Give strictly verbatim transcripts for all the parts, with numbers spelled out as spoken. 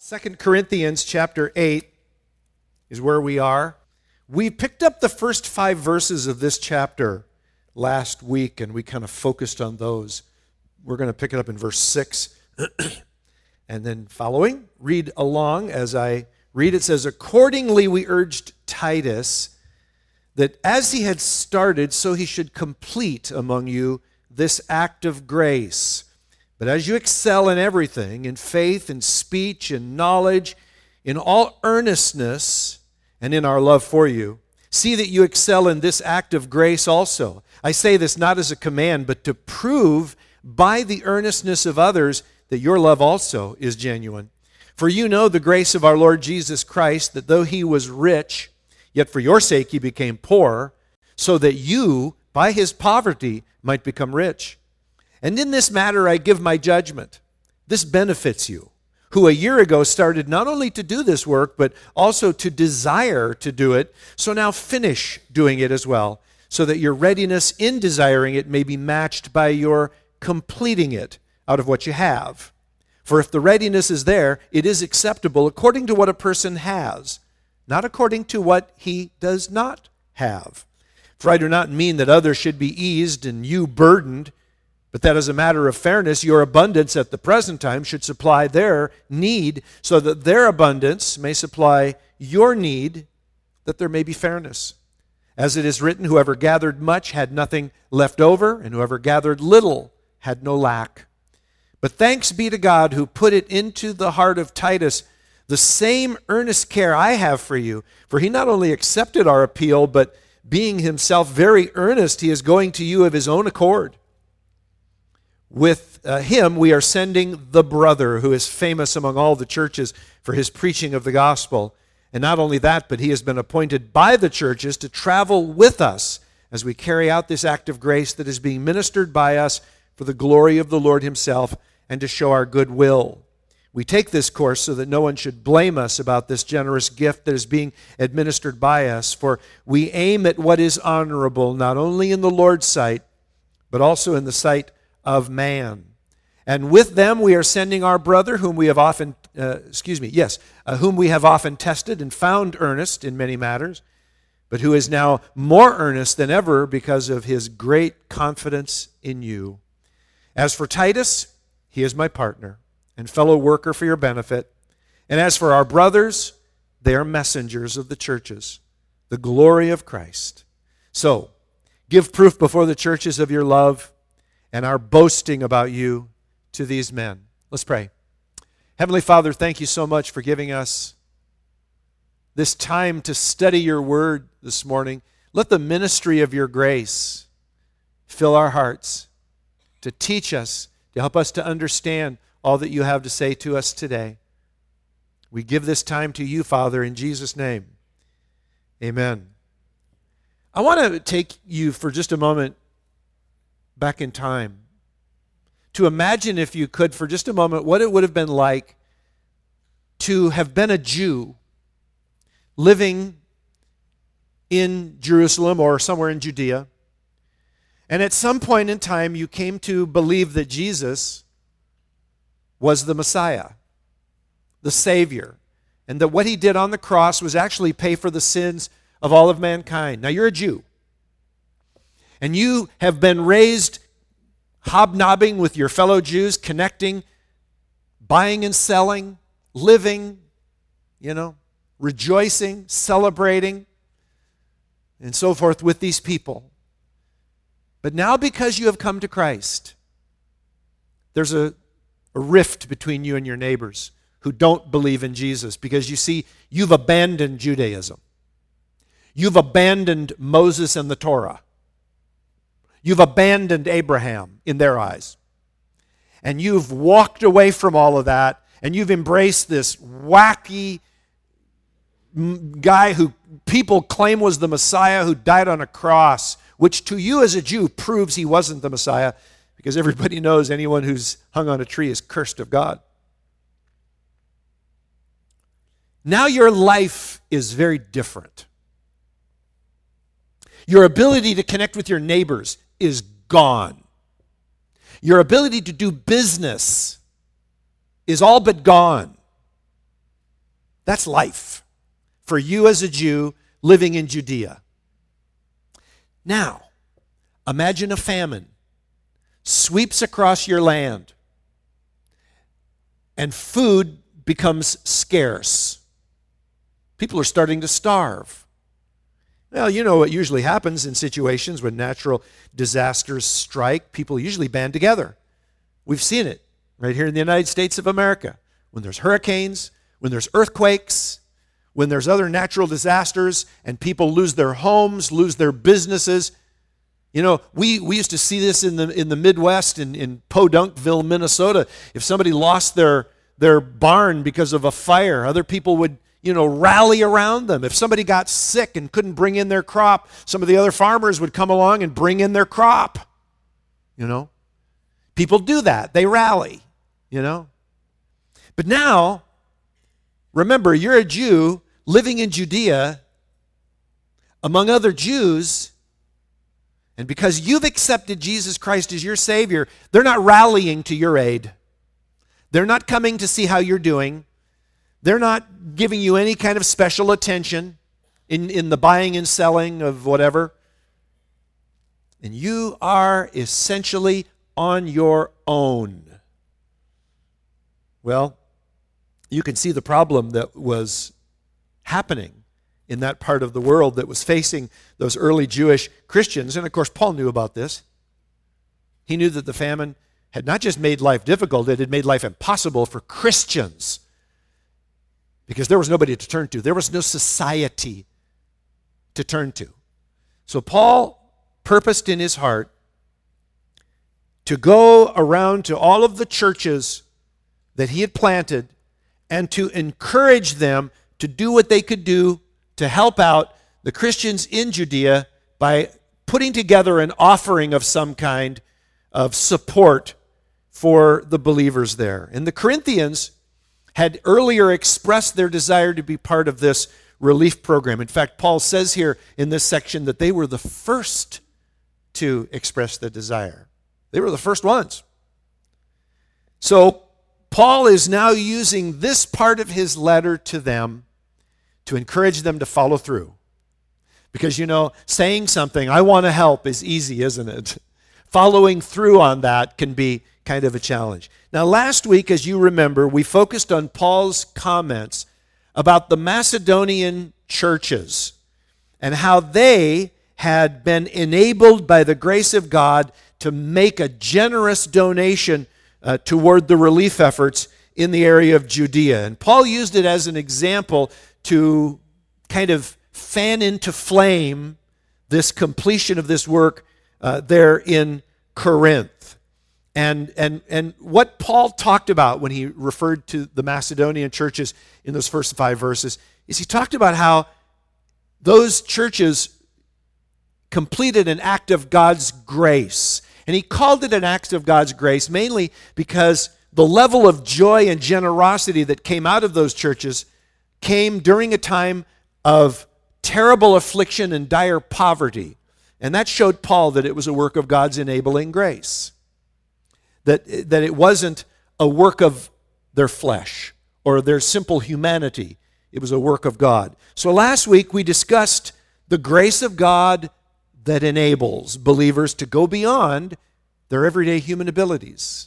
Second Corinthians chapter eight is where we are. We picked up the first five verses of this chapter last week, and we kind of focused on those. We're going to pick it up in verse six. And then following, read along as I read. It says, "Accordingly we urged Titus that as he had started, so he should complete among you this act of grace. But as you excel in everything, in faith, in speech, in knowledge, in all earnestness, and in our love for you, see that you excel in this act of grace also. I say this not as a command, but to prove by the earnestness of others that your love also is genuine. For you know the grace of our Lord Jesus Christ, that though he was rich, yet for your sake he became poor, so that you, by his poverty, might become rich. And in this matter I give my judgment. This benefits you, who a year ago started not only to do this work, but also to desire to do it. So now finish doing it as well, so that your readiness in desiring it may be matched by your completing it out of what you have. For if the readiness is there, it is acceptable according to what a person has, not according to what he does not have. For I do not mean that others should be eased and you burdened, but that as a matter of fairness, your abundance at the present time should supply their need, so that their abundance may supply your need, that there may be fairness. As it is written, whoever gathered much had nothing left over, and whoever gathered little had no lack. But thanks be to God who put it into the heart of Titus the same earnest care I have for you. For he not only accepted our appeal, but being himself very earnest, he is going to you of his own accord. With uh, him we are sending the brother who is famous among all the churches for his preaching of the gospel. And not only that, but he has been appointed by the churches to travel with us as we carry out this act of grace that is being ministered by us for the glory of the Lord himself and to show our goodwill. We take this course so that no one should blame us about this generous gift that is being administered by us, for we aim at what is honorable, not only in the Lord's sight, but also in the sight of man. And with them we are sending our brother, whom we have often, uh, excuse me, yes, uh, whom we have often tested and found earnest in many matters, but who is now more earnest than ever because of his great confidence in you. As for Titus, he is my partner and fellow worker for your benefit. And as for our brothers, they are messengers of the churches, the glory of Christ. So, give proof before the churches of your love and our boasting about you to these men." Let's pray. Heavenly Father, thank you so much for giving us this time to study your word this morning. Let the ministry of your grace fill our hearts, to teach us, to help us to understand all that you have to say to us today. We give this time to you, Father, in Jesus' name. Amen. I want to take you for just a moment back in time to imagine, if you could, for just a moment, what it would have been like to have been a Jew living in Jerusalem or somewhere in Judea, and at some point in time you came to believe that Jesus was the Messiah, the Savior, and that what he did on the cross was actually pay for the sins of all of mankind. Now, you're a Jew, and you have been raised hobnobbing with your fellow Jews, connecting, buying and selling, living, you know, rejoicing, celebrating, and so forth with these people. But now, because you have come to Christ, there's a, a rift between you and your neighbors who don't believe in Jesus, because you see, you've abandoned Judaism. You've abandoned Moses and the Torah. You've abandoned Abraham in their eyes. And you've walked away from all of that, and you've embraced this wacky guy who people claim was the Messiah, who died on a cross, which to you as a Jew proves he wasn't the Messiah, because everybody knows anyone who's hung on a tree is cursed of God. Now your life is very different. Your ability to connect with your neighbors is gone. Your ability to do business is all but gone. That's life for you as a Jew living in Judea. Now, imagine a famine sweeps across your land and food becomes scarce. People are starting to starve. Well, you know what usually happens in situations when natural disasters strike. People usually band together. We've seen it right here in the United States of America. When there's hurricanes, when there's earthquakes, when there's other natural disasters and people lose their homes, lose their businesses. You know, we, we used to see this in the in the Midwest, in, in Podunkville, Minnesota. If somebody lost their, their barn because of a fire, other people would, you know, rally around them. If somebody got sick and couldn't bring in their crop, some of the other farmers would come along and bring in their crop. You know, people do that. They rally, you know. But now, remember, you're a Jew living in Judea among other Jews, and because you've accepted Jesus Christ as your Savior, they're not rallying to your aid. They're not coming to see how you're doing. They're not giving you any kind of special attention in, in the buying and selling of whatever. And you are essentially on your own. Well, you can see the problem that was happening in that part of the world that was facing those early Jewish Christians. And of course, Paul knew about this. He knew that the famine had not just made life difficult, it had made life impossible for Christians. Because there was nobody to turn to. There was no society to turn to. So Paul purposed in his heart to go around to all of the churches that he had planted and to encourage them to do what they could do to help out the Christians in Judea by putting together an offering of some kind of support for the believers there. And the Corinthians had earlier expressed their desire to be part of this relief program. In fact, Paul says here in this section that they were the first to express the desire. They were the first ones. So Paul is now using this part of his letter to them to encourage them to follow through. Because, you know, saying something, I want to help, is easy, isn't it? Following through on that can be kind of a challenge. Now, last week, as you remember, we focused on Paul's comments about the Macedonian churches and how they had been enabled by the grace of God to make a generous donation uh, toward the relief efforts in the area of Judea. And Paul used it as an example to kind of fan into flame this completion of this work uh, there in Corinth. And, and, and what Paul talked about when he referred to the Macedonian churches in those first five verses is he talked about how those churches completed an act of God's grace. And he called it an act of God's grace mainly because the level of joy and generosity that came out of those churches came during a time of terrible affliction and dire poverty. And that showed Paul that it was a work of God's enabling grace. That, that it wasn't a work of their flesh or their simple humanity. It was a work of God. So last week we discussed the grace of God that enables believers to go beyond their everyday human abilities.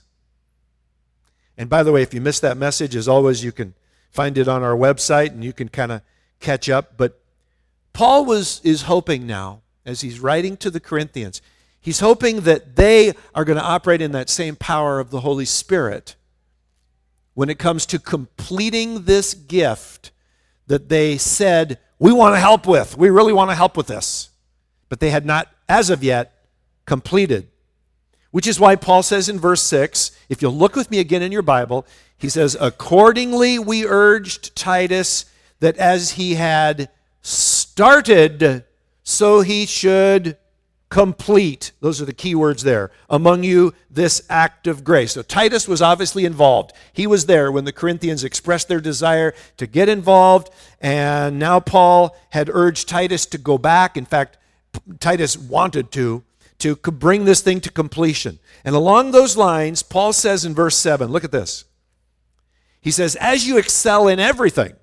And by the way, if you missed that message, as always, you can find it on our website and you can kind of catch up. But Paul was is hoping now, as he's writing to the Corinthians, he's hoping that they are going to operate in that same power of the Holy Spirit when it comes to completing this gift that they said, we want to help with. We really want to help with this. But they had not, as of yet, completed. Which is why Paul says in verse six, if you'll look with me again in your Bible, he says, accordingly we urged Titus that as he had started, so he should complete. Those are the key words there. Among you, this act of grace. So Titus was obviously involved. He was there when the Corinthians expressed their desire to get involved, and now Paul had urged Titus to go back. In fact, Titus wanted to, to bring this thing to completion. And along those lines, Paul says in verse seven, look at this. He says, as you excel in everything,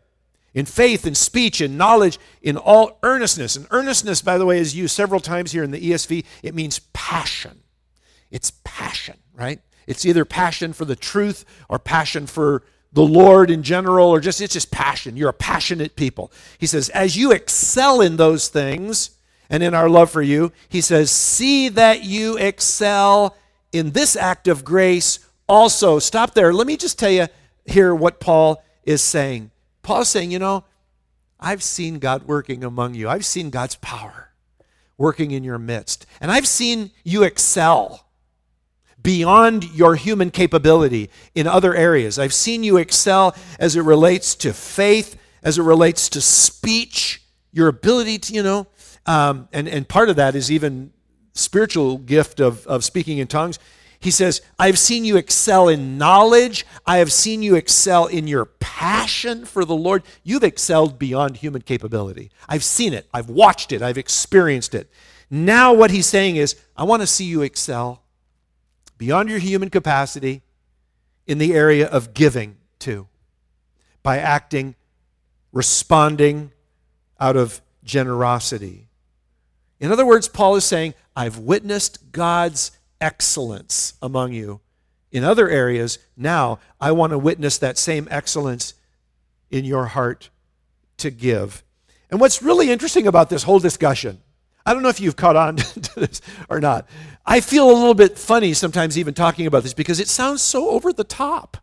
In faith, in speech, in knowledge, in all earnestness. And earnestness, by the way, is used several times here in the E S V. It means passion. It's passion, right? It's either passion for the truth or passion for the Lord in general, or just it's just passion. You're a passionate people. He says, as you excel in those things and in our love for you, he says, see that you excel in this act of grace also. Stop there. Let me just tell you here what Paul is saying. Paul's saying, you know, I've seen God working among you. I've seen God's power working in your midst. And I've seen you excel beyond your human capability in other areas. I've seen you excel as it relates to faith, as it relates to speech, your ability to, you know, um, and, and part of that is even spiritual gift of, of speaking in tongues. He says, I've seen you excel in knowledge. I have seen you excel in your passion for the Lord. You've excelled beyond human capability. I've seen it. I've watched it. I've experienced it. Now what he's saying is, I want to see you excel beyond your human capacity in the area of giving too, by acting, responding out of generosity. In other words, Paul is saying, I've witnessed God's excellence among you in other areas. Now I want to witness that same excellence in your heart to give. And what's really interesting about this whole discussion, I don't know if you've caught on to this or not. I feel a little bit funny sometimes even talking about this because it sounds so over the top.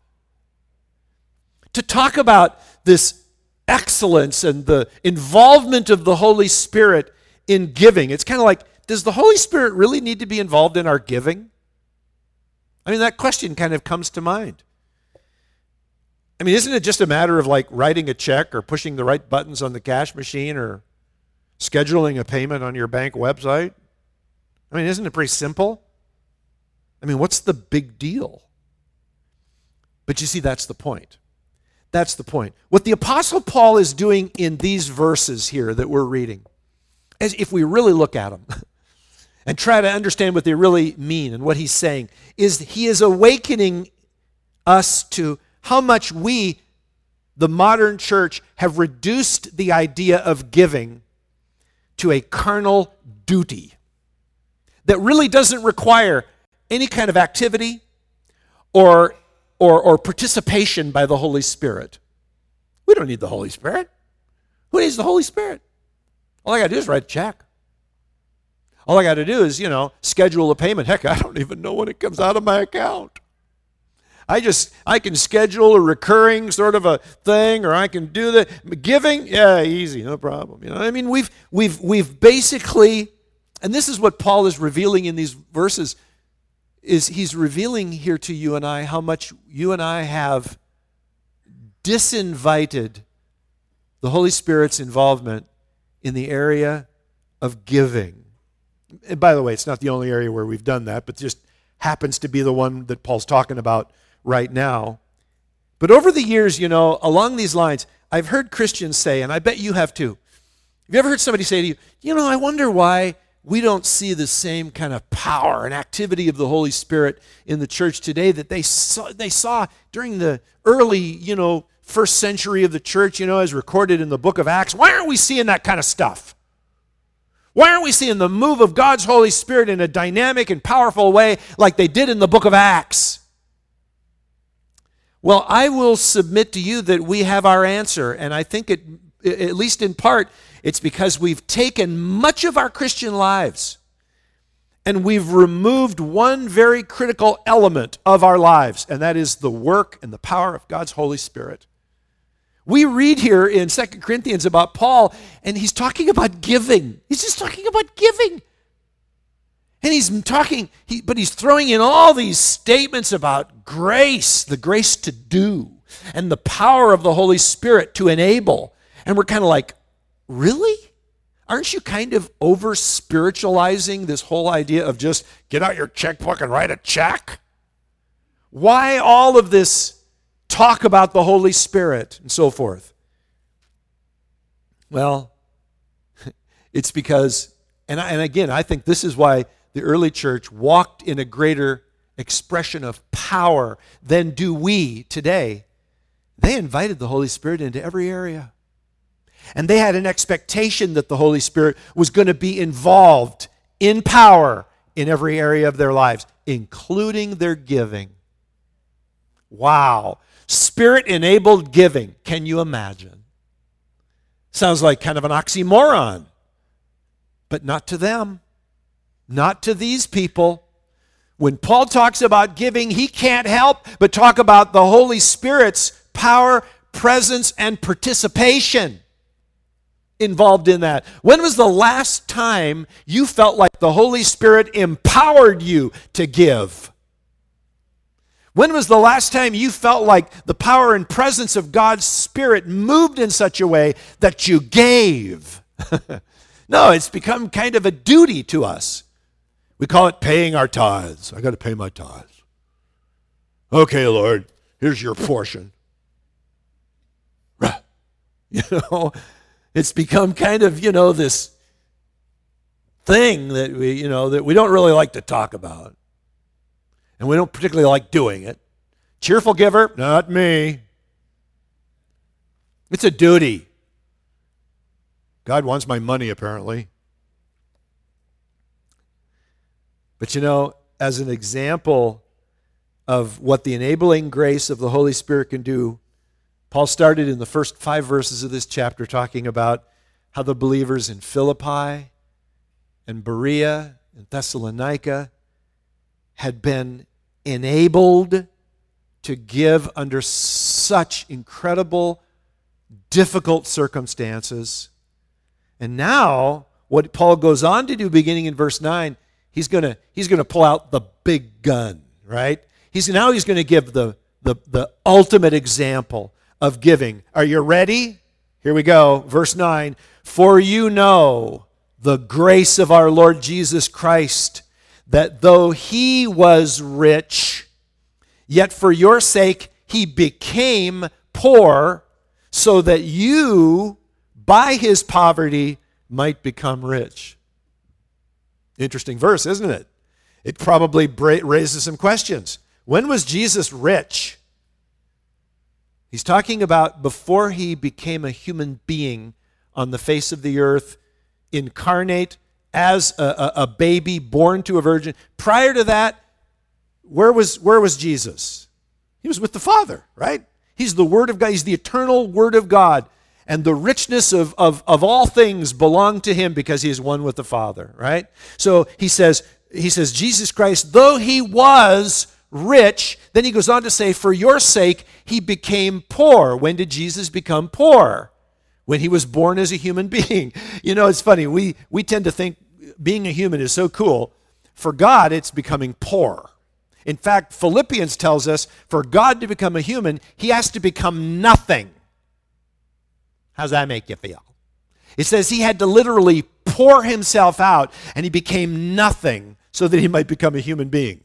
To talk about this excellence and the involvement of the Holy Spirit in giving, it's kind of like, does the Holy Spirit really need to be involved in our giving? I mean, that question kind of comes to mind. I mean, isn't it just a matter of like writing a check or pushing the right buttons on the cash machine or scheduling a payment on your bank website? I mean, isn't it pretty simple? I mean, what's the big deal? But you see, that's the point. That's the point. What the Apostle Paul is doing in these verses here that we're reading, as if we really look at them and try to understand what they really mean and what he's saying, is he is awakening us to how much we, the modern church, have reduced the idea of giving to a carnal duty that really doesn't require any kind of activity or, or, or participation by the Holy Spirit. We don't need the Holy Spirit. Who needs the Holy Spirit? All I got to do is write a check. All I got to do is, you know, schedule a payment. Heck, I don't even know when it comes out of my account. I just, I can schedule a recurring sort of a thing, or I can do the giving. Yeah, easy, no problem. You know, I mean, we've, we've, we've basically, and this is what Paul is revealing in these verses, is he's revealing here to you and I how much you and I have disinvited the Holy Spirit's involvement in the area of giving. And by the way, it's not the only area where we've done that, but just happens to be the one that Paul's talking about right now. But over the years, you know, along these lines, I've heard Christians say, and I bet you have too, have you ever heard somebody say to you, you know, I wonder why we don't see the same kind of power and activity of the Holy Spirit in the church today that they saw, they saw during the early, you know, first century of the church, you know, as recorded in the book of Acts. Why aren't we seeing that kind of stuff? Why aren't we seeing the move of God's Holy Spirit in a dynamic and powerful way like they did in the book of Acts? Well, I will submit to you that we have our answer, and I think it, at least in part, it's because we've taken much of our Christian lives and we've removed one very critical element of our lives, and that is the work and the power of God's Holy Spirit. We read here in Second Corinthians about Paul, and he's talking about giving. He's just talking about giving. And he's talking, he, but he's throwing in all these statements about grace, the grace to do, and the power of the Holy Spirit to enable. And we're kind of like, really? Aren't you kind of over-spiritualizing this whole idea of just get out your checkbook and write a check? Why all of this talk about the Holy Spirit and so forth? Well, it's because, and, I, and again, I think this is why the early church walked in a greater expression of power than do we today. They invited the Holy Spirit into every area. And they had an expectation that the Holy Spirit was going to be involved in power in every area of their lives, including their giving. Wow. Spirit-enabled giving. Can you imagine? Sounds like kind of an oxymoron. But not to them. Not to these people. When Paul talks about giving, he can't help but talk about the Holy Spirit's power, presence, and participation involved in that. When was the last time you felt like the Holy Spirit empowered you to give? When was the last time you felt like the power and presence of God's Spirit moved in such a way that you gave? No, it's become kind of a duty to us. We call it paying our tithes. I got to pay my tithes. Okay, Lord, here's your portion. You know, it's become kind of, you know, this thing that we, you know, that we don't really like to talk about. And we don't particularly like doing it. Cheerful giver, not me. It's a duty. God wants my money, apparently. But you know, as an example of what the enabling grace of the Holy Spirit can do, Paul started in the first five verses of this chapter talking about how the believers in Philippi and Berea and Thessalonica had been enabled to give under such incredible, difficult circumstances. And now, what Paul goes on to do beginning in verse nine, he's going to he's going to pull out the big gun, right? He's now he's going to give the, the, the ultimate example of giving. Are you ready? Here we go. Verse nine. For you know the grace of our Lord Jesus Christ, that though he was rich, yet for your sake he became poor, so that you, by his poverty, might become rich. Interesting verse, isn't it? It probably raises some questions. When was Jesus rich? He's talking about before he became a human being on the face of the earth, incarnate as a, a, a baby born to a virgin. Prior to that, where was, where was Jesus? He was with the Father, right? He's the Word of God. He's the eternal Word of God. And the richness of, of, of all things belong to him because he is one with the Father, right? So he says, he says, Jesus Christ, though he was rich, then he goes on to say, for your sake, he became poor. When did Jesus become poor? When he was born as a human being. You know, it's funny. We, we tend to think being a human is so cool. For God, it's becoming poor. In fact, Philippians tells us for God to become a human, he has to become nothing. How's that make you feel? It says he had to literally pour himself out and he became nothing so that he might become a human being.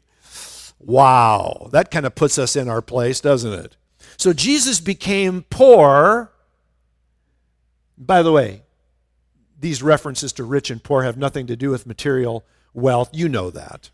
Wow, that kind of puts us in our place, doesn't it? So Jesus became poor. By the way, these references to rich and poor have nothing to do with material wealth. You know that.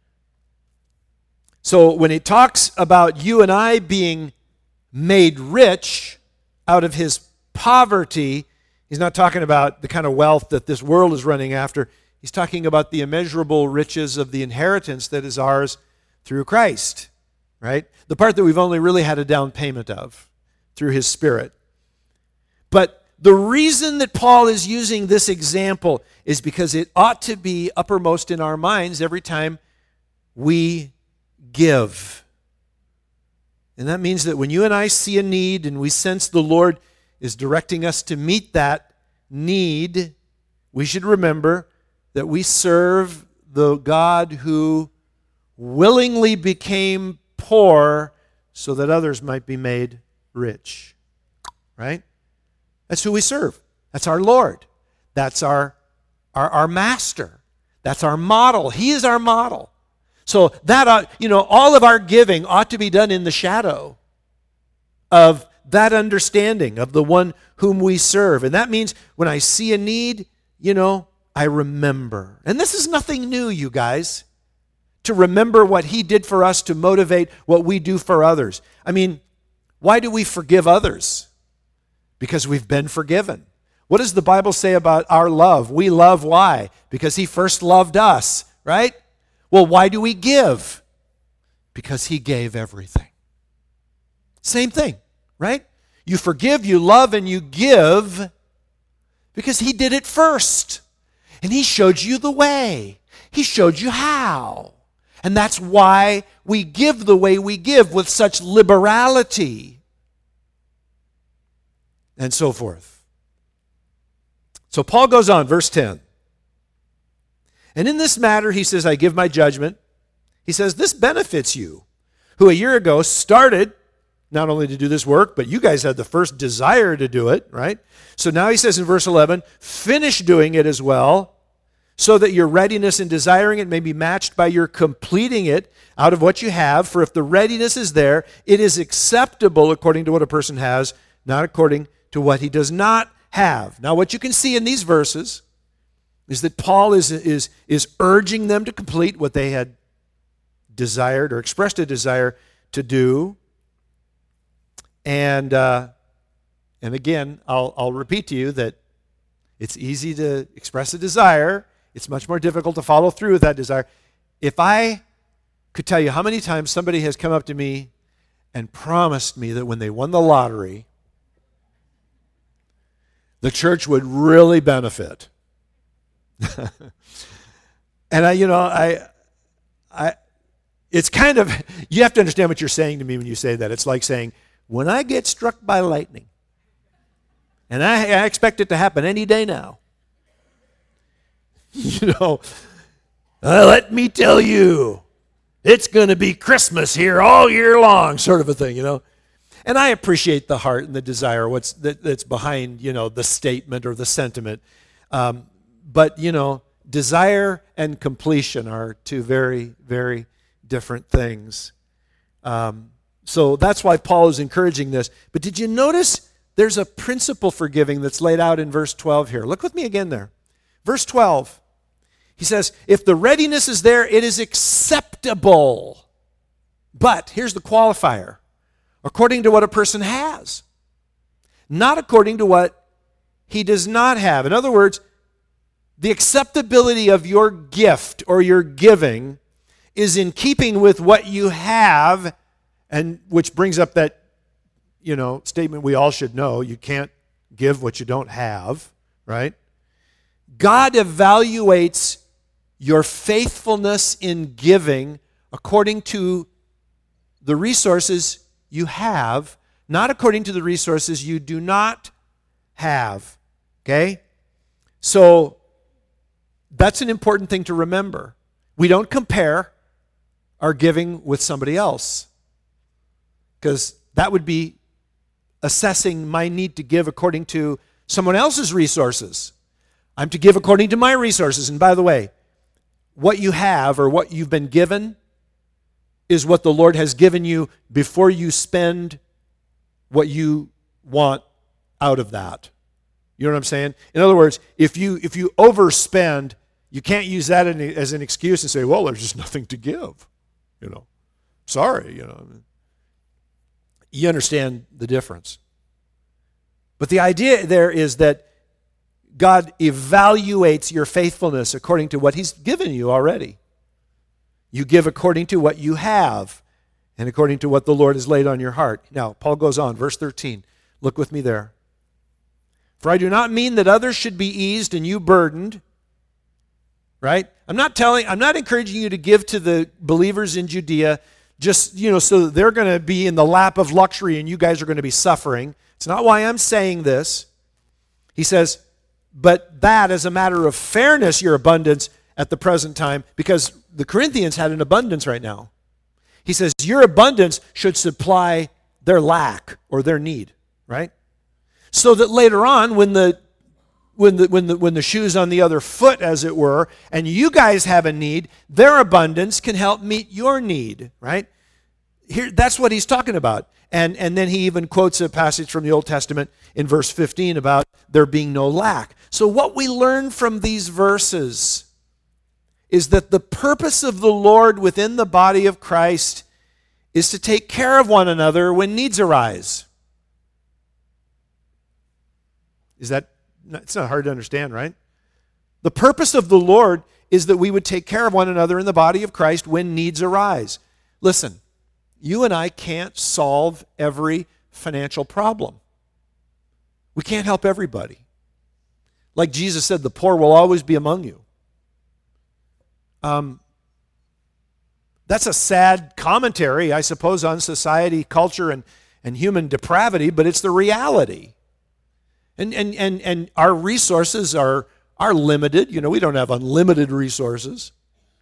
So when it talks about you and I being made rich out of his poverty, he's not talking about the kind of wealth that this world is running after. He's talking about the immeasurable riches of the inheritance that is ours through Christ, right? The part that we've only really had a down payment of through his Spirit. But the reason that Paul is using this example is because it ought to be uppermost in our minds every time we give. And that means that when you and I see a need and we sense the Lord is directing us to meet that need, we should remember that we serve the God who willingly became poor so that others might be made rich. Right? That's who we serve. That's our Lord. That's our, our, our master. That's our model. He is our model. So that, ought, you know, all of our giving ought to be done in the shadow of that understanding of the one whom we serve. And that means when I see a need, you know, I remember. And this is nothing new, you guys, to remember what he did for us to motivate what we do for others. I mean, why do we forgive others? Because we've been forgiven. What does the Bible say about our love? We love why? Because he first loved us, right? Well, why do we give? Because he gave everything. Same thing, right? You forgive, you love, and you give because he did it first. And he showed you the way. He showed you how. And that's why we give the way we give, with such liberality and so forth. So Paul goes on, verse ten. And in this matter, he says, I give my judgment. He says, this benefits you, who a year ago started not only to do this work, but you guys had the first desire to do it, right? So now he says in verse eleven, finish doing it as well, so that your readiness in desiring it may be matched by your completing it out of what you have. For if the readiness is there, it is acceptable according to what a person has, not according to what he does not have. Now, what you can see in these verses is that Paul is, is, is urging them to complete what they had desired or expressed a desire to do. And uh, and again, I'll, I'll repeat to you that it's easy to express a desire. It's much more difficult to follow through with that desire. If I could tell you how many times somebody has come up to me and promised me that when they won the lottery, the church would really benefit. And I, you know, I, I, it's kind of, you have to understand what you're saying to me when you say that. It's like saying, when I get struck by lightning, and I, I expect it to happen any day now, you know, uh, let me tell you, it's going to be Christmas here all year long, sort of a thing, you know. And I appreciate the heart and the desire, what's that, that's behind, you know, the statement or the sentiment. Um, but, you know, desire and completion are two very, very different things. Um, so that's why Paul is encouraging this. But did you notice there's a principle for giving that's laid out in verse twelve here? Look with me again there. Verse twelve, he says, if the readiness is there, it is acceptable. But here's the qualifier. According to what a person has, not according to what he does not have. In other words, the acceptability of your gift or your giving is in keeping with what you have, and which brings up that, you know, statement we all should know. You can't give what you don't have, right? God evaluates your faithfulness in giving according to the resources you have, not according to the resources you do not have. Okay? So that's an important thing to remember. We don't compare our giving with somebody else, because that would be assessing my need to give according to someone else's resources. I'm to give according to my resources. And by the way, what you have or what you've been given is what the Lord has given you before you spend what you want out of that. You know what I'm saying? In other words, if you if you overspend, you can't use that as an excuse and say, well, there's just nothing to give. You know, sorry, you know. You understand the difference. But the idea there is that God evaluates your faithfulness according to what he's given you already. You give according to what you have and according to what the Lord has laid on your heart. Now, Paul goes on, verse thirteen. Look with me there. For I do not mean that others should be eased and you burdened. Right? I'm not telling, I'm not encouraging you to give to the believers in Judea just, you know, so that they're going to be in the lap of luxury and you guys are going to be suffering. It's not why I'm saying this. He says, but that as a matter of fairness, your abundance at the present time, because the Corinthians had an abundance right now. He says, your abundance should supply their lack or their need, right? So that later on, when the when the when the when the shoe's on the other foot, as it were, and you guys have a need, their abundance can help meet your need, right? Here, that's what he's talking about. And and then he even quotes a passage from the Old Testament in verse fifteen about there being no lack. So what we learn from these verses is that the purpose of the Lord within the body of Christ is to take care of one another when needs arise. Is that It's not hard to understand, right? The purpose of the Lord is that we would take care of one another in the body of Christ when needs arise. Listen, you and I can't solve every financial problem. We can't help everybody. Like Jesus said, the poor will always be among you. Um, that's a sad commentary, I suppose, on society, culture, and, and human depravity, but it's the reality. And, and, and, and our resources are, are limited. You know, we don't have unlimited resources.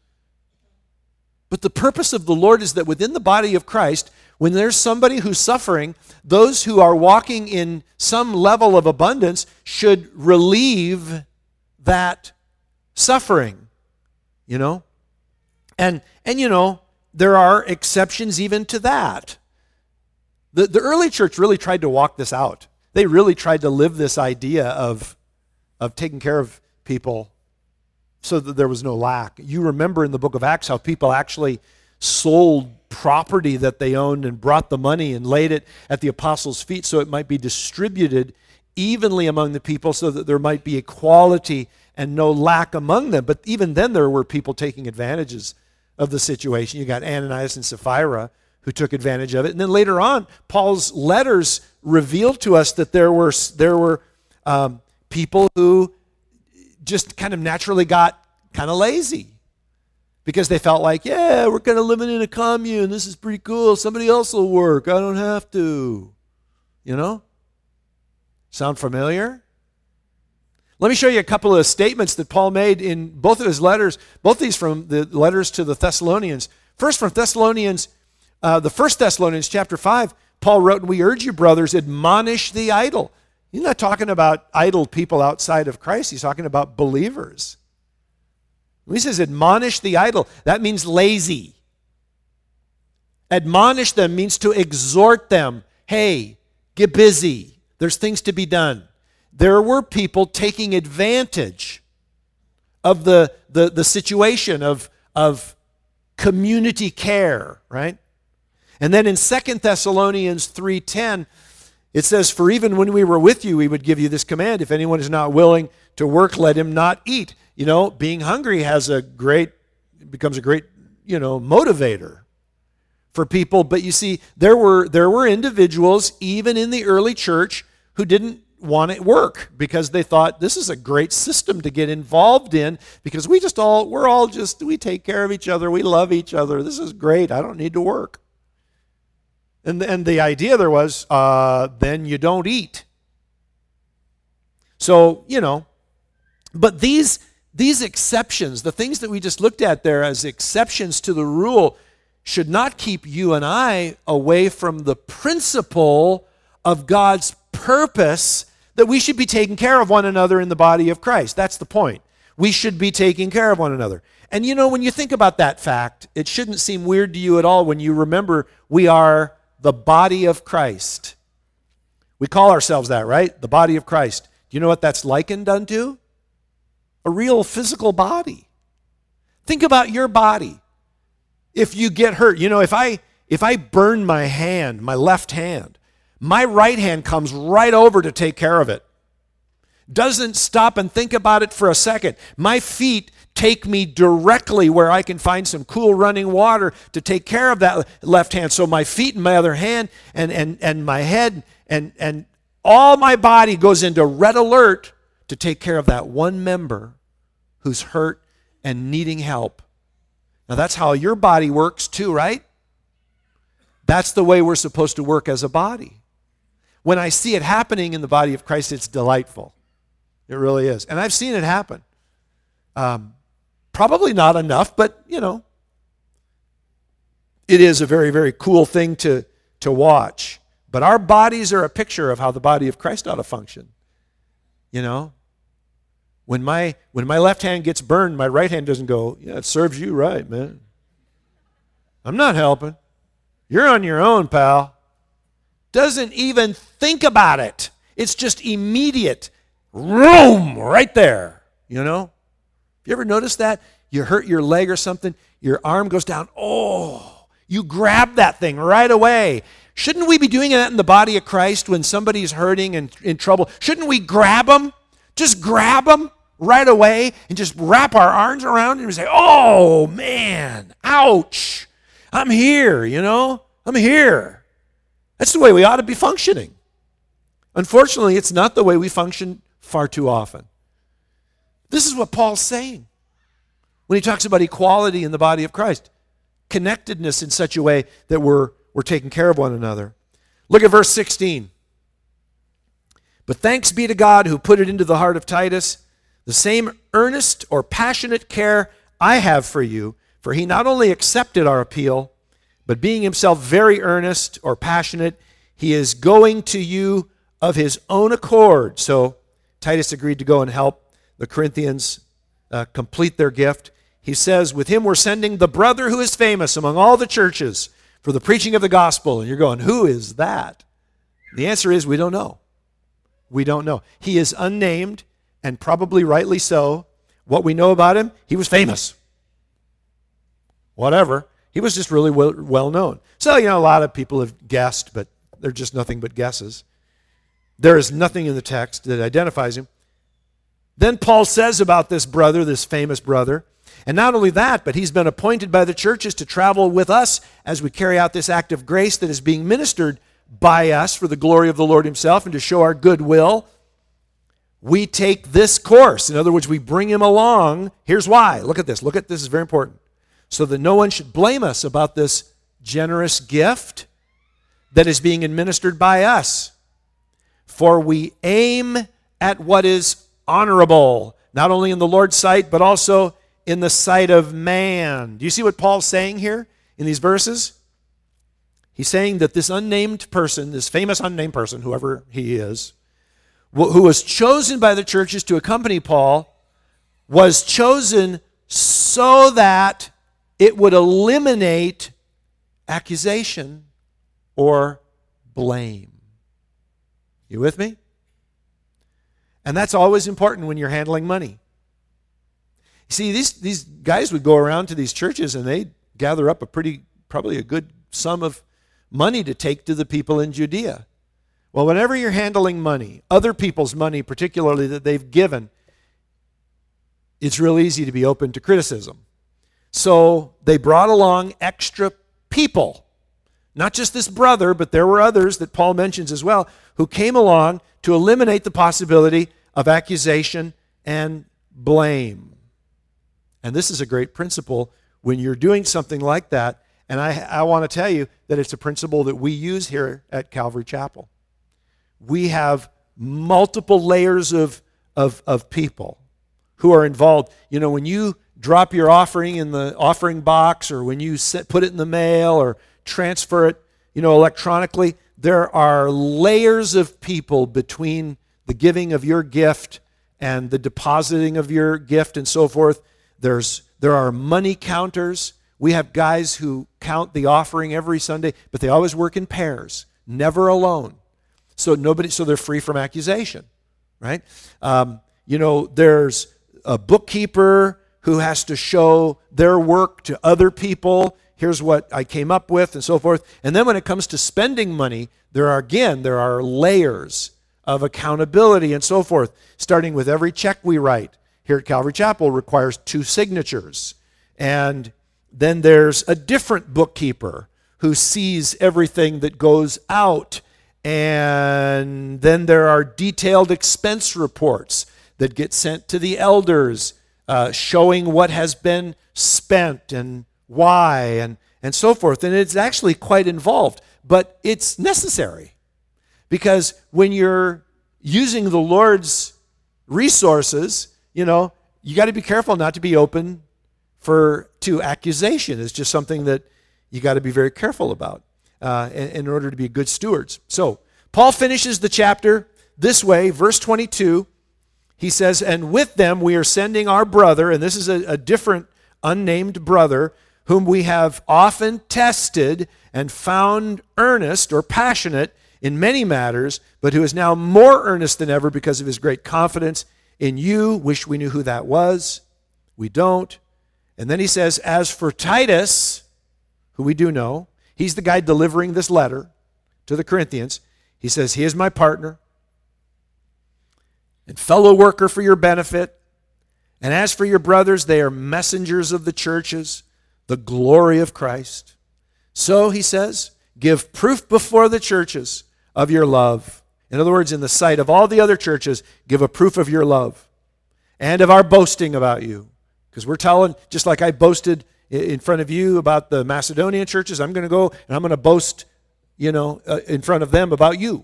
But the purpose of the Lord is that within the body of Christ, when there's somebody who's suffering, those who are walking in some level of abundance should relieve that suffering, you know? And, and you know, there are exceptions even to that. The, the early church really tried to walk this out. They really tried to live this idea of, of taking care of people so that there was no lack. You remember in the book of Acts how people actually sold property that they owned and brought the money and laid it at the apostles' feet so it might be distributed evenly among the people so that there might be equality and no lack among them. But even then there were people taking advantages of the situation. You got Ananias and Sapphira who took advantage of it. And then later on, Paul's letters revealed to us that there were, there were um, people who just kind of naturally got kind of lazy because they felt like, yeah, we're kind of living in a commune. This is pretty cool. Somebody else will work. I don't have to. You know? Sound familiar? Let me show you a couple of statements that Paul made in both of his letters, both these from the letters to the Thessalonians. First from Thessalonians, uh, the First Thessalonians chapter five, Paul wrote, "We urge you, brothers, admonish the idle." He's not talking about idle people outside of Christ. He's talking about believers. When he says admonish the idle, that means lazy. Admonish them means to exhort them. Hey, get busy. There's things to be done. There were people taking advantage of the, the, the situation of, of community care, right? And then in Second Thessalonians three ten, it says, "For even when we were with you, we would give you this command. If anyone is not willing to work, let him not eat." You know, being hungry has a great, becomes a great, you know, motivator for people. But you see, there were there were individuals, even in the early church, who didn't want to work because they thought this is a great system to get involved in because we just all, we're all just, we take care of each other. We love each other. This is great. I don't need to work. And, and the idea there was, uh, then you don't eat. So, you know, but these, these exceptions, the things that we just looked at there as exceptions to the rule, should not keep you and I away from the principle of God's purpose that we should be taking care of one another in the body of Christ. That's the point. We should be taking care of one another. And you know, when you think about that fact, it shouldn't seem weird to you at all when you remember we are the body of Christ. We call ourselves that, right? The body of Christ. Do you know what that's likened unto? A real physical body. Think about your body. If you get hurt, you know, if I if I burn my hand, my left hand, my right hand comes right over to take care of it. Doesn't stop and think about it for a second. My feet take me directly where I can find some cool running water to take care of that left hand. So my feet and my other hand and, and, and my head and, and all my body goes into red alert to take care of that one member who's hurt and needing help. Now that's how your body works too, right? That's the way we're supposed to work as a body. When I see it happening in the body of Christ, it's delightful. It really is. And I've seen it happen. Um, probably not enough, but, you know, it is a very, very cool thing to, to watch. But our bodies are a picture of how the body of Christ ought to function. You know? When my, when my left hand gets burned, my right hand doesn't go, yeah, it serves you right, man. I'm not helping. You're on your own, pal. Doesn't even think about it. It's just immediate. Room, right there. You know? Have you ever noticed that? You hurt your leg or something, your arm goes down. Oh, you grab that thing right away. Shouldn't we be doing that in the body of Christ when somebody's hurting and in trouble? Shouldn't we grab them just grab them right away and just wrap our arms around them and say, oh, man, ouch, I'm here, you know, I'm here. That's the way we ought to be functioning. Unfortunately, it's not the way we function far too often. This is what Paul's saying when he talks about equality in the body of Christ. Connectedness in such a way that we're, we're taking care of one another. Look at verse sixteen. But thanks be to God who put it into the heart of Titus, the same earnest or passionate care I have for you, for he not only accepted our appeal, but being himself very earnest or passionate, he is going to you of his own accord. So Titus agreed to go and help the Corinthians uh, complete their gift. He says, with him we're sending the brother who is famous among all the churches for the preaching of the gospel. And you're going, who is that? The answer is we don't know. We don't know. He is unnamed, and probably rightly so. What we know about him, he was famous. Whatever. He was just really well, well known. So, you know, a lot of people have guessed, but they're just nothing but guesses. There is nothing in the text that identifies him. Then Paul says about this brother, this famous brother, and not only that, but he's been appointed by the churches to travel with us as we carry out this act of grace that is being ministered by us for the glory of the Lord himself and to show our goodwill. We take this course. In other words, we bring him along. Here's why. Look at this. Look at this. Is very important. So that no one should blame us about this generous gift that is being administered by us. For we aim at what is honorable, not only in the Lord's sight, but also in the sight of man. Do you see what Paul's saying here in these verses? He's saying that this unnamed person, this famous unnamed person, whoever he is, who was chosen by the churches to accompany Paul, was chosen so that it would eliminate accusation or blame. You with me? And that's always important when you're handling money. See, these, these guys would go around to these churches and they'd gather up a pretty, probably a good sum of money to take to the people in Judea. Well, whenever you're handling money, other people's money particularly that they've given, it's real easy to be open to criticism. So they brought along extra people. Not just this brother, but there were others that Paul mentions as well, who came along to eliminate the possibility of accusation and blame. And this is a great principle when you're doing something like that. And I, I want to tell you that it's a principle that we use here at Calvary Chapel. We have multiple layers of, of, of people who are involved. You know, when you drop your offering in the offering box, or when you set, put it in the mail or transfer it, you know, electronically, there are layers of people between the giving of your gift and the depositing of your gift and so forth. There's there are money counters. We have guys who count the offering every Sunday, but they always work in pairs, never alone. So nobody, so they're free from accusation, right? Um, you know, there's a bookkeeper who has to show their work to other people. Here's what I came up with and so forth. And then when it comes to spending money, there are, again, there are layers of accountability and so forth, starting with every check we write here at Calvary Chapel requires two signatures. And then there's a different bookkeeper who sees everything that goes out. And then there are detailed expense reports that get sent to the elders, uh, showing what has been spent and why and, and so forth. And it's actually quite involved, but it's necessary. Because when you're using the Lord's resources, you know, you got to be careful not to be open for to accusation. It's just something that you got to be very careful about uh, in, in order to be good stewards. So Paul finishes the chapter this way, verse twenty-two. He says, and with them we are sending our brother, and this is a, a different unnamed brother, whom we have often tested and found earnest or passionate in many matters, but who is now more earnest than ever because of his great confidence in you. Wish we knew who that was. We don't. And then he says, as for Titus, who we do know, he's the guy delivering this letter to the Corinthians. He says, he is my partner. and fellow worker for your benefit. And as for your brothers, they are messengers of the churches, the glory of Christ. So, he says, give proof before the churches of your love. In other words, in the sight of all the other churches, give a proof of your love and of our boasting about you. Because we're telling, just like I boasted in front of you about the Macedonian churches, I'm going to go and I'm going to boast, you know, uh, in front of them about you.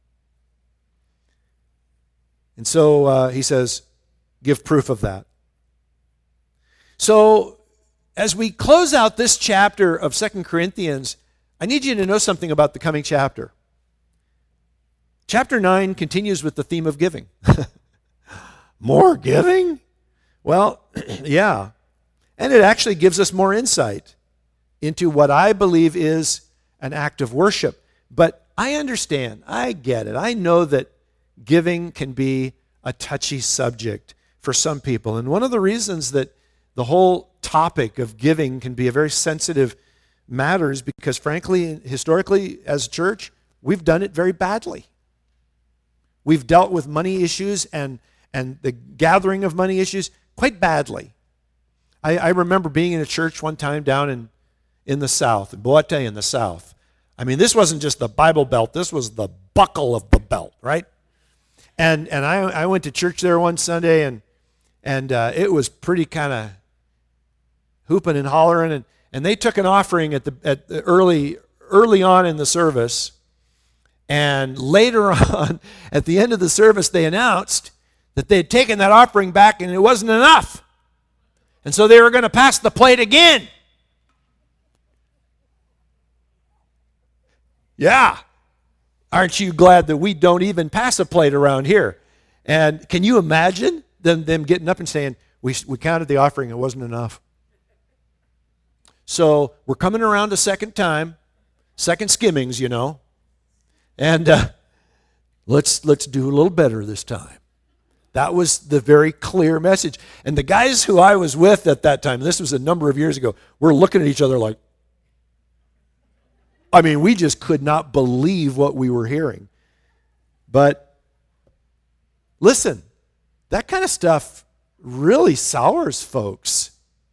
And so uh, he says, give proof of that. So as we close out this chapter of Second Corinthians, I need you to know something about the coming chapter. Chapter nine continues with the theme of giving. More giving? Well, yeah. And it actually gives us more insight into what I believe is an act of worship. But I understand, I get it. I know that giving can be a touchy subject for some people. And one of the reasons that the whole topic of giving can be a very sensitive matter is because, frankly, historically, as a church, we've done it very badly. We've dealt with money issues and, and the gathering of money issues quite badly. I, I remember being in a church one time down in, in the South, in Boate in the South. I mean, this wasn't just the Bible Belt. This was the buckle of the belt, right? And and I, I went to church there one Sunday, and and uh, it was pretty kind of hooping and hollering. And, and they took an offering at the at the early early on in the service. And later on, at the end of the service, they announced that they had taken that offering back and it wasn't enough. And so they were going to pass the plate again. Yeah. Aren't you glad that we don't even pass a plate around here? And can you imagine them, them getting up and saying, we, we counted the offering, it wasn't enough. So we're coming around a second time, second skimmings, you know. And uh, let's let's do a little better this time. That was the very clear message. And the guys who I was with at that time, this was a number of years ago, we're looking at each other like, I mean, we just could not believe what we were hearing. But listen, that kind of stuff really sours folks.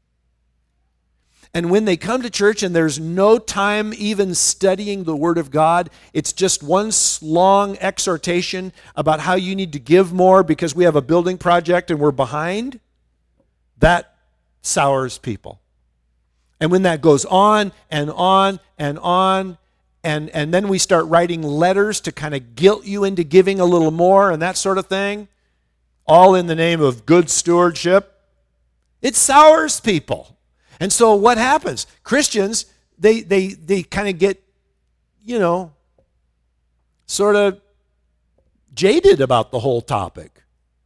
And when they come to church and there's no time even studying the Word of God, it's just one long exhortation about how you need to give more because we have a building project and we're behind, that sours people. And when that goes on and on and on, and, and then we start writing letters to kind of guilt you into giving a little more and that sort of thing, all in the name of good stewardship, it sours people. And so what happens? Christians, they they they kind of get, you know, sort of jaded about the whole topic.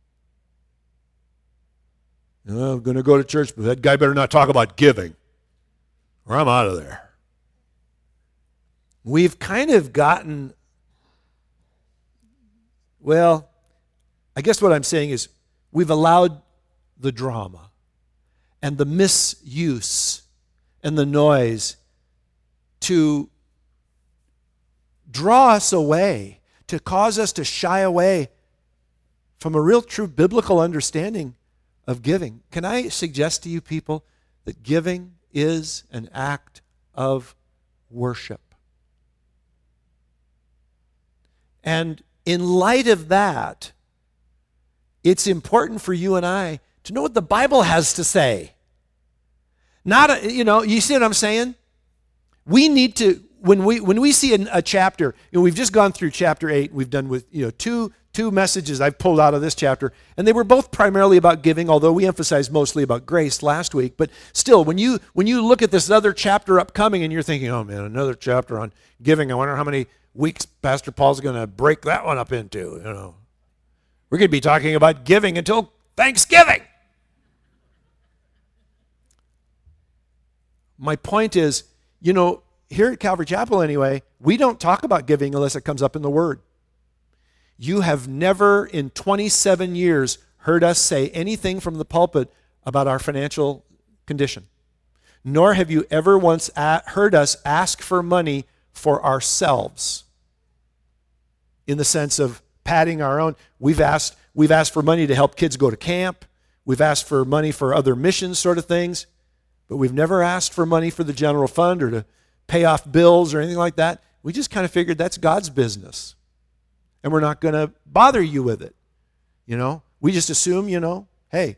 Oh, I'm going to go to church, but that guy better not talk about giving, or I'm out of there. We've kind of gotten, well, I guess what I'm saying is we've allowed the drama and the misuse and the noise to draw us away, to cause us to shy away from a real true biblical understanding of giving. Can I suggest to you people that giving is an act of worship? And in light of that, it's important for you and I to know what the Bible has to say. Not, a, you know, you see what I'm saying? We need to, when we when we see a, a chapter, you know, we've just gone through chapter eight, we've done with, you know, two two messages I've pulled out of this chapter, and they were both primarily about giving, although we emphasized mostly about grace last week. But still, when you when you look at this other chapter upcoming and you're thinking, oh man, another chapter on giving, I wonder how many weeks Pastor Paul's going to break that one up into, you know. We're going to be talking about giving until Thanksgiving. My point is, you know, here at Calvary Chapel anyway, we don't talk about giving unless it comes up in the Word. You have never in twenty-seven years heard us say anything from the pulpit about our financial condition. Nor have you ever once heard us ask for money for ourselves in the sense of padding our own. We've asked, we've asked for money to help kids go to camp. We've asked for money for other missions sort of things. But we've never asked for money for the general fund or to pay off bills or anything like that. We just kind of figured that's God's business. And we're not going to bother you with it. You know, we just assume, you know, hey,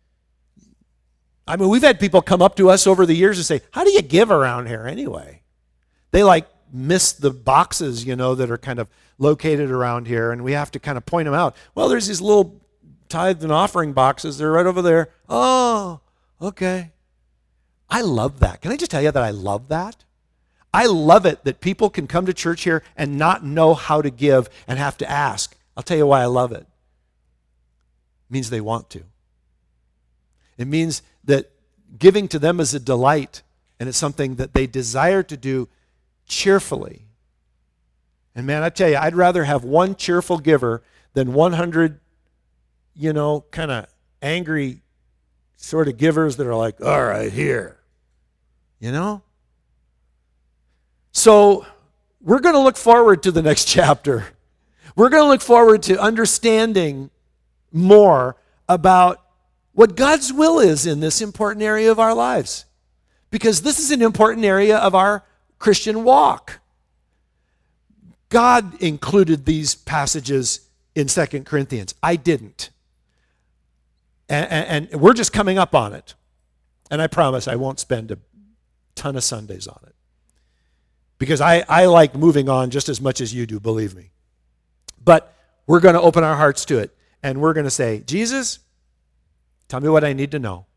I mean, we've had people come up to us over the years and say, how do you give around here anyway? They like miss the boxes, you know, that are kind of located around here, and we have to kind of point them out. Well, there's these little tithe and offering boxes. They're right over there. Oh, okay. I love that. Can I just tell you that I love that? I love it that people can come to church here and not know how to give and have to ask. I'll tell you why I love it. It means they want to. It means that giving to them is a delight, and it's something that they desire to do cheerfully. And man, I tell you, I'd rather have one cheerful giver than one hundred, you know, kind of angry sort of givers that are like, all right, here. You know? So we're going to look forward to the next chapter. We're going to look forward to understanding more about what God's will is in this important area of our lives. Because this is an important area of our Christian walk. God included these passages in Second Corinthians. I didn't. And, and, and we're just coming up on it. And I promise I won't spend a ton of Sundays on it. Because I, I like moving on just as much as you do, believe me. But we're going to open our hearts to it. And we're going to say, Jesus, tell me what I need to know.